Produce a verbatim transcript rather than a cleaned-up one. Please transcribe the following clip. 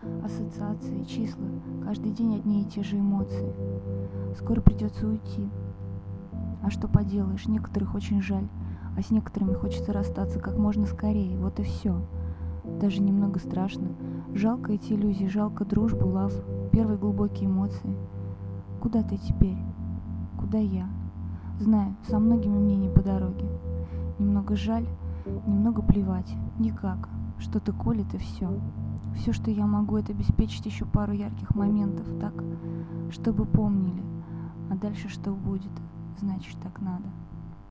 ассоциации, числа, каждый день одни и те же эмоции. Скоро придется уйти. А что поделаешь, некоторых очень жаль, а с некоторыми хочется расстаться как можно скорее, вот и все. Даже немного страшно. Жалко эти иллюзии, жалко дружбу, лав, первые глубокие эмоции. Куда ты теперь? Куда я? Знаю, со многими мне не по дороге. Немного жаль, немного плевать. Никак. Что-то колет и все. Все, что я могу, это обеспечить еще пару ярких моментов, так, чтобы помнили. А дальше что будет, значит, так надо.